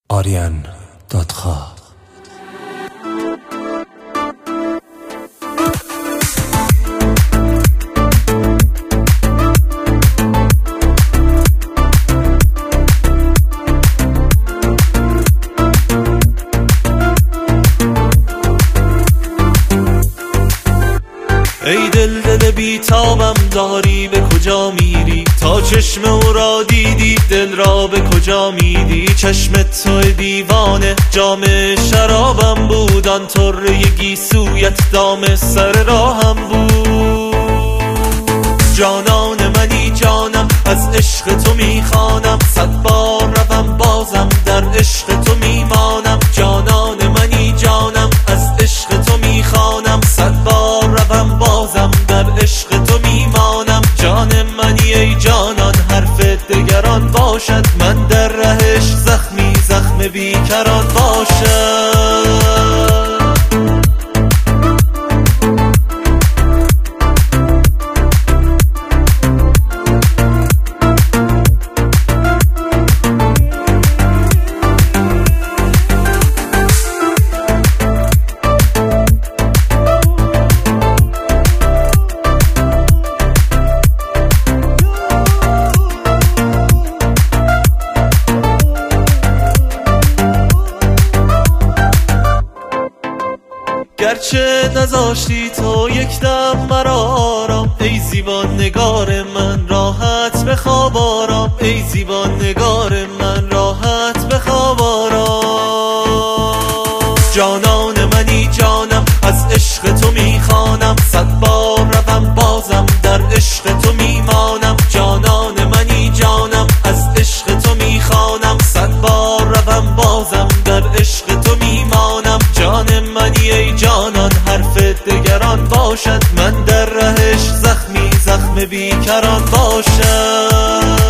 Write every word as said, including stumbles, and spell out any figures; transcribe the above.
آریان دادخواه. ای دل دل بیتابم داری به کجا میری؟ تا چشم او را دیدی دل را به کجا میدی؟ چشم تو دیوانه جام شرابم بود، آن طره گیسویت دام سر راهم بود. جانان منی جانم از عشق تو میخوانم، صد بار روم بازم در عشق تو میمانم. جانان منی جانم از عشق تو میخوانم، صد بار روم بازم در عشق تو میمانم. جان منی ای جانان حرف دگران باشد، من در رهش زخمی زخم بیکران باشد. گرچه نذاشتی تو یک دم مرا آرام، ای زیبان نگار من راحت بخواب آرام. ای زیبان نگار من راحت بخواب آرام. جانان منی جانم از عشق تو میخوانم، صد بار روم بازم در عشق تو میمانم. جانان منی جانم از عشق تو میخوانم، صد بار روم بازم در عشق تو میمانم. جان منی ای جانان حرف دگران باشد، من در رهش زخمی زخم بیکران باشد.